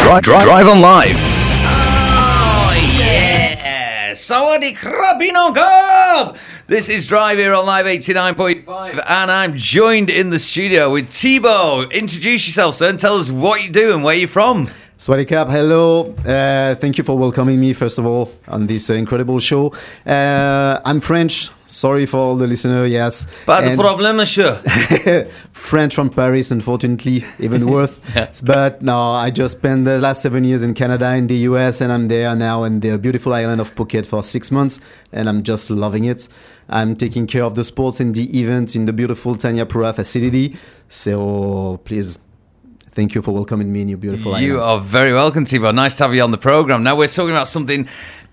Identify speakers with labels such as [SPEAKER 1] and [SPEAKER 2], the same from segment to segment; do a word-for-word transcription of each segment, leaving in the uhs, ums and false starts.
[SPEAKER 1] Drive, drive, drive on live.
[SPEAKER 2] Oh, yeah. Sawadee krabino gob. This is Drive here on Live eighty-nine point five, and I'm joined in the studio with Thibaut. Introduce yourself, sir, and tell us what you do and where you're from.
[SPEAKER 3] Sawadee krab, hello. Uh, thank you for welcoming me, first of all, on this uh, incredible show. Uh, I'm French. Sorry for all the listeners, yes.
[SPEAKER 2] Pas de problème, monsieur.
[SPEAKER 3] French from Paris, unfortunately, even worse. But no, I just spent the last seven years in Canada, in the U S, and I'm there now in the beautiful island of Phuket for six months, and I'm just loving it. I'm taking care of the sports and the event in the beautiful Thanyapura facility. So please, thank you for welcoming me in your beautiful island.
[SPEAKER 2] You are very welcome, Thibaut. Nice to have you on the program. Now we're talking about something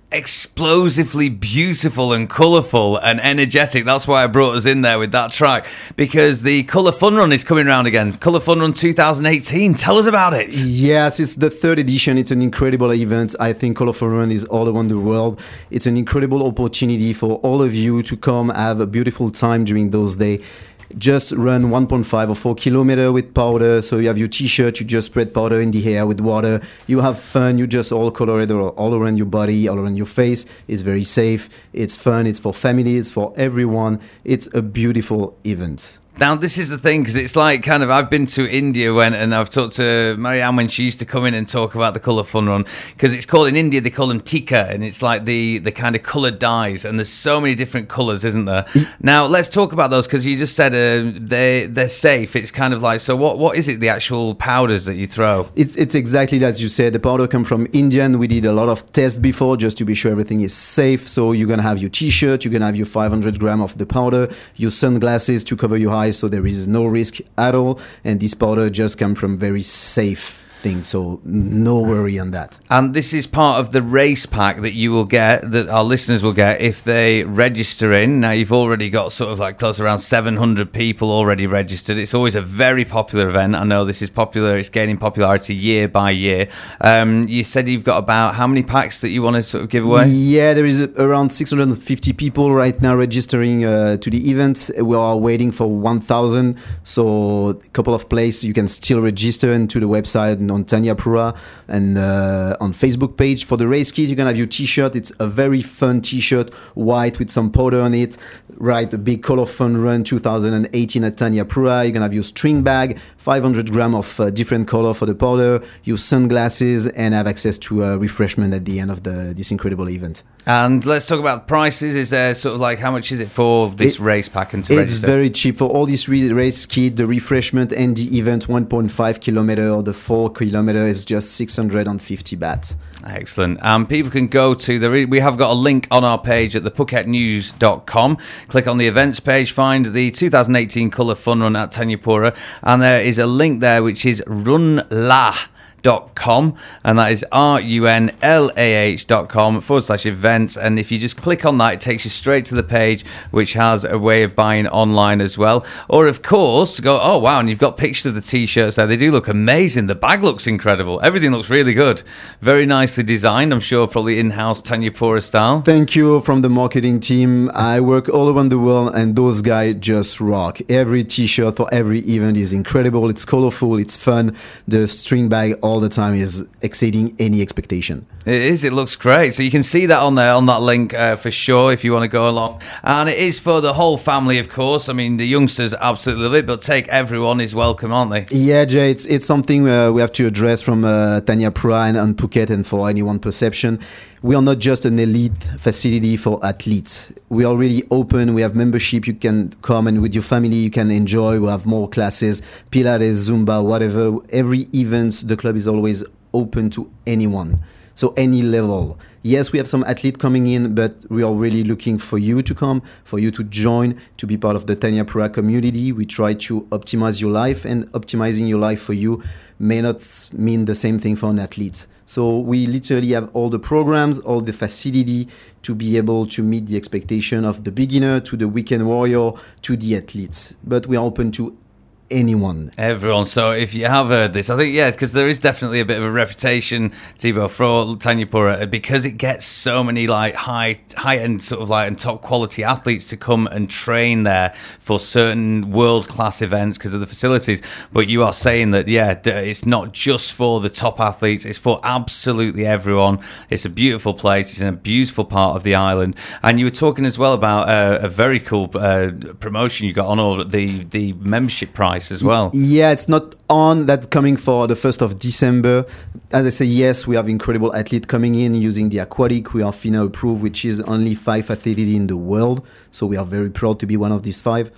[SPEAKER 2] explosively beautiful and colourful and energetic. That's why I brought us in there with that track, because the Colour Fun Run is coming around again. Colour Fun Run twenty eighteen. Tell us about it.
[SPEAKER 3] Yes, it's the third edition. It's an incredible event. I think Colour Fun Run is all around the world. It's an incredible opportunity for all of you to come have a beautiful time during those days. Just run one point five or four kilometer with powder. So you have your t-shirt, you just spread powder in the air with water. You have fun, you just all color it all around your body, all around your face. It's very safe, it's fun, it's for families, for everyone. It's a beautiful event.
[SPEAKER 2] Now, this is the thing, because it's like kind of, I've been to India when, and I've talked to Marianne when she used to come in and talk about the Colour Fun Run, because it's called, in India, they call them tikka, and it's like the, the kind of coloured dyes, and there's so many different colours, isn't there? Now, let's talk about those, because you just said uh, they, they're safe. It's kind of like, so what what is it, the actual powders that you throw?
[SPEAKER 3] It's it's exactly as you said. The powder come from India, and we did a lot of tests before just to be sure everything is safe. So you're going to have your t-shirt, you're going to have your five hundred grams of the powder, your sunglasses to cover your eyes, so there is no risk at all, and this powder just comes from very safe things, so no worry on that.
[SPEAKER 2] And this is part of the race pack that you will get, that our listeners will get if they register in. Now, you've already got sort of like close to around seven hundred people already registered. It's always a very popular event. I know this is popular. It's gaining popularity year by year. Um, you said you've got about how many packs that you want to sort of give away?
[SPEAKER 3] Yeah, there is around six hundred fifty people right now registering uh, to the event. We are waiting for one thousand, so a couple of places you can still register into the website on Thanyapura and uh, on Facebook page. For the race kit, you can have your t-shirt. It's a very fun t-shirt, white with some powder on it. Right, a big Colour Fun Run twenty eighteen at Thanyapura. You can have your string bag, five hundred grams of uh, different color for the powder, your sunglasses, and have access to uh, refreshment at the end of the this incredible event.
[SPEAKER 2] And let's talk about prices. Is there sort of like, how much is it for this it, race pack and to
[SPEAKER 3] It's
[SPEAKER 2] register?
[SPEAKER 3] very cheap. For all this re- race kit, the refreshment and the event, one point five kilometer or the four kilometer is just six hundred fifty bahts.
[SPEAKER 2] Excellent. Um, people can go to the, we have got a link on our page at the phuket news dot com. Click on the events page, find the two thousand eighteen Colour Fun Run at Thanyapura, and there is a link there which is runlah dot com, and that is R U N L A H dot com forward slash events. And if you just click on that, it takes you straight to the page, which has a way of buying online as well. Or of course, go, oh wow, and you've got pictures of the t-shirts there. They do look amazing. The bag looks incredible. Everything looks really good. Very nicely designed. I'm sure probably in-house Thanyapura style.
[SPEAKER 3] Thank you from the marketing team. I work all around the world, and those guys just rock. Every t-shirt for every event is incredible. It's colorful, it's fun. The string bag all the time is exceeding any expectation.
[SPEAKER 2] It is. It looks great. So you can see that on there, on that link uh, for sure, if you want to go along. And it is for the whole family, of course. I mean, the youngsters absolutely love it, but take everyone is welcome, aren't they?
[SPEAKER 3] Yeah, Jay, it's, it's something uh, we have to address from uh, Thanyapura and, and Phuket, and for anyone perception. We are not just an elite facility for athletes. We are really open. We have membership. You can come, and with your family you can enjoy. We have more classes, Pilates, Zumba, whatever. Every event, the club is always open to anyone. So any level. Yes, we have some athletes coming in, but we are really looking for you to come, for you to join, to be part of the Thanyapura community. We try to optimize your life, and optimizing your life for you may not mean the same thing for an athlete. So we literally have all the programs, all the facility to be able to meet the expectation of the beginner to the weekend warrior to the athletes. But we are open to anyone.
[SPEAKER 2] Everyone. So if you have heard this, I think, yeah, because there is definitely a bit of a reputation, Thibaut, for Tanyapura, because it gets so many like high high end sort of like and top quality athletes to come and train there for certain world class events because of the facilities. But you are saying that, yeah, it's not just for the top athletes, it's for absolutely everyone. It's a beautiful place, it's in a beautiful part of the island. And you were talking as well about uh, a very cool uh, promotion you got on, or the, the membership price as well.
[SPEAKER 3] Yeah, it's not on. That's coming for the first of December. As I say, yes, we have incredible athletes coming in using the aquatic. We are FINA approved, which is only five facility in the world. So we are very proud to be one of these five.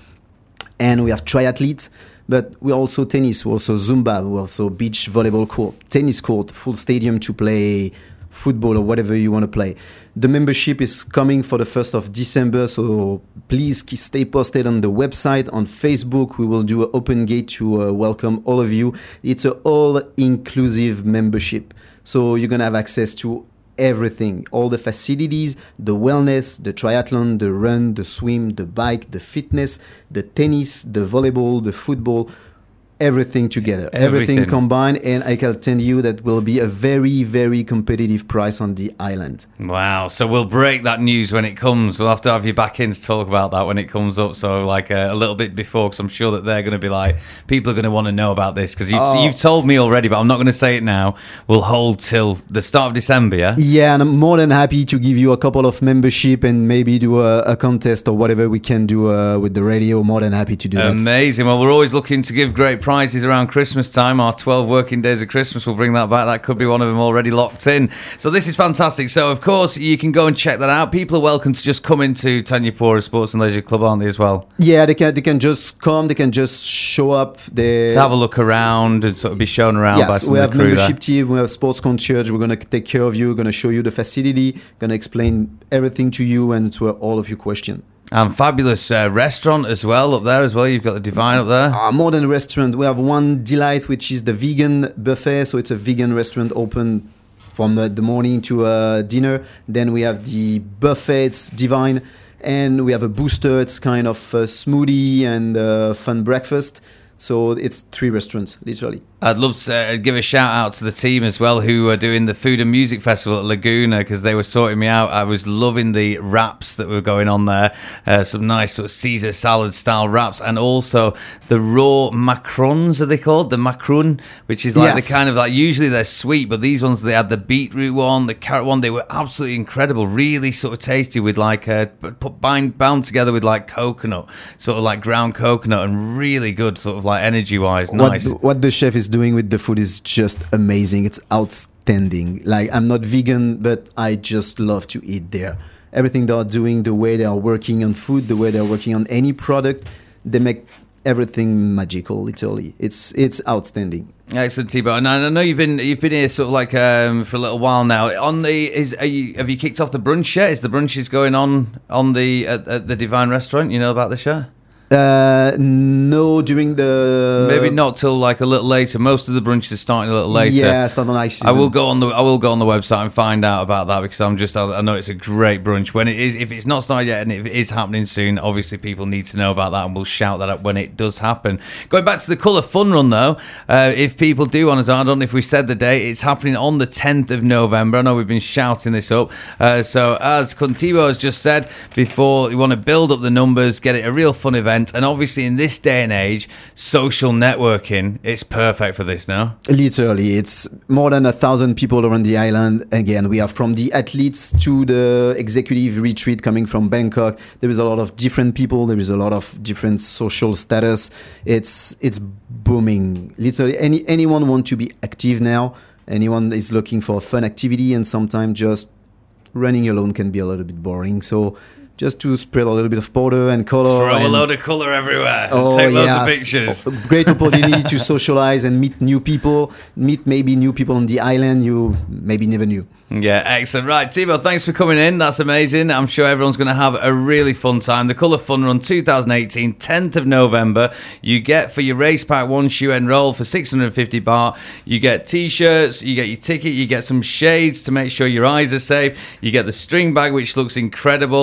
[SPEAKER 3] And we have triathletes, but we're also tennis, we're also Zumba, we're also beach volleyball court, tennis court, full stadium to play football or whatever you want to play. The membership is coming for the first of December, so please stay posted on the website, on Facebook. We will do an open gate to uh, welcome all of you. It's an all-inclusive membership, so you're going to have access to everything, all the facilities, the wellness, the triathlon, the run, the swim, the bike, the fitness, the tennis, the volleyball, the football, everything together, everything. everything combined, and I can tell you that will be a very, very competitive price on the island.
[SPEAKER 2] Wow. So we'll break that news when it comes. We'll have to have you back in to talk about that when it comes up. So like uh, a little bit before, because I'm sure that they're going to be like, people are going to want to know about this, because you, oh. you've told me already, but I'm not going to say it now. We'll hold till the start of December, yeah?
[SPEAKER 3] Yeah, and I'm more than happy to give you a couple of membership and maybe do a, a contest or whatever we can do uh, with the radio. More than happy to do
[SPEAKER 2] Amazing. that. Amazing. Well, we're always looking to give great prizes around Christmas time. Our twelve working days of Christmas, we'll bring that back. That could be one of them already locked in. So this is fantastic. So of course you can go and check that out. People are welcome to just come into Tanyapura Sports and Leisure Club, aren't they, as well?
[SPEAKER 3] Yeah, they can they can just come, they can just show up, they
[SPEAKER 2] to have a look around and sort of be shown around.
[SPEAKER 3] Yes,
[SPEAKER 2] by some
[SPEAKER 3] we
[SPEAKER 2] of
[SPEAKER 3] have
[SPEAKER 2] the crew
[SPEAKER 3] membership
[SPEAKER 2] there.
[SPEAKER 3] team, we have sports concierge, we're going to take care of you, we're going to show you the facility, going to explain everything to you and to all of your questions.
[SPEAKER 2] And fabulous uh, restaurant as well up there as well. You've got the Divine up there.
[SPEAKER 3] Uh, more than a restaurant. We have one delight, which is the vegan buffet. So it's a vegan restaurant open from uh, the morning to uh, dinner. Then we have the buffet, it's Divine. And we have a booster. It's kind of a smoothie and uh, fun breakfast. So it's three restaurants, literally.
[SPEAKER 2] I'd love to uh, give a shout out to the team as well who are doing the Food and Music Festival at Laguna, because they were sorting me out. I was loving the wraps that were going on there. Uh, some nice sort of Caesar salad style wraps, and also the raw macarons, are they called? The macaron, which is like yes. the kind of like, usually they're sweet, but these ones, they had the beetroot one, the carrot one. They were absolutely incredible, really sort of tasty with like, uh, put, bind, bound together with like coconut, sort of like ground coconut, and really good sort of like energy wise. Nice.
[SPEAKER 3] What, what the chef is doing with the food is just amazing. It's outstanding. Like, I'm not vegan, but I just love to eat there. Everything they are doing, the way they are working on food, the way they are working on any product, they make everything magical, literally. It's it's outstanding.
[SPEAKER 2] Excellent, Thibaut. And I know you've been you've been here sort of like um, for a little while now. On the is are you, have you kicked off the brunch yet? Is the brunches going on on the at, at the Divine Restaurant? You know about this yet?
[SPEAKER 3] Uh, no, during the
[SPEAKER 2] maybe not till like a little later. Most of the brunches are starting a little later.
[SPEAKER 3] Yeah, it's not a nice season.
[SPEAKER 2] I will go on the I will go on the website and find out about that, because I'm just I know it's a great brunch. When it is, if it's not started yet and if it is happening soon, obviously people need to know about that, and we'll shout that up when it does happen. Going back to the Colour Fun Run though, uh, if people do want to, I don't know if we said the date. It's happening on the tenth of November. I know we've been shouting this up. Uh, so as Thibaut has just said before, you want to build up the numbers, get it a real fun event, and obviously in this day and age, social networking, it's perfect for this now.
[SPEAKER 3] Literally, it's more than a thousand people around the island. Again, we are from the athletes to the executive retreat coming from Bangkok. There is a lot of different people. There is a lot of different social status. It's it's booming. Literally, any anyone want to be active now. Anyone is looking for a fun activity, and sometimes just running alone can be a little bit boring. So just to spread a little bit of powder and color.
[SPEAKER 2] Throw
[SPEAKER 3] and,
[SPEAKER 2] a load of color everywhere.
[SPEAKER 3] Oh,
[SPEAKER 2] and take loads
[SPEAKER 3] yes.
[SPEAKER 2] of pictures.
[SPEAKER 3] A great opportunity to socialize and meet new people. Meet maybe new people on the island you maybe never knew.
[SPEAKER 2] Yeah, excellent. Right, Thibaut, thanks for coming in. That's amazing. I'm sure everyone's going to have a really fun time. The Colour Fun Run twenty eighteen, tenth of November. You get for your race pack one shoe enroll for six hundred fifty baht. You get t-shirts, you get your ticket, you get some shades to make sure your eyes are safe. You get the string bag, which looks incredible. Uh,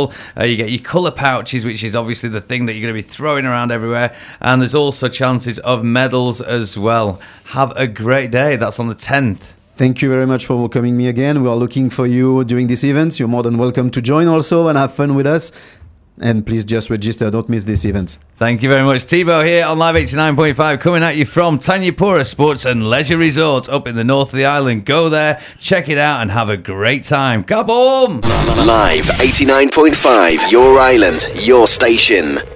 [SPEAKER 2] you get your colour pouches, which is obviously the thing that you're going to be throwing around everywhere. And there's also chances of medals as well. Have a great day. That's on the tenth.
[SPEAKER 3] Thank you very much for welcoming me again. We are looking for you during this event. You're more than welcome to join also and have fun with us. And please just register. Don't miss this event.
[SPEAKER 2] Thank you very much. Thibaut here on Live eighty-nine point five, coming at you from Tanyapura Sports and Leisure Resort up in the north of the island. Go there, check it out, and have a great time. Kaboom!
[SPEAKER 1] Live eighty-nine point five, your island, your station.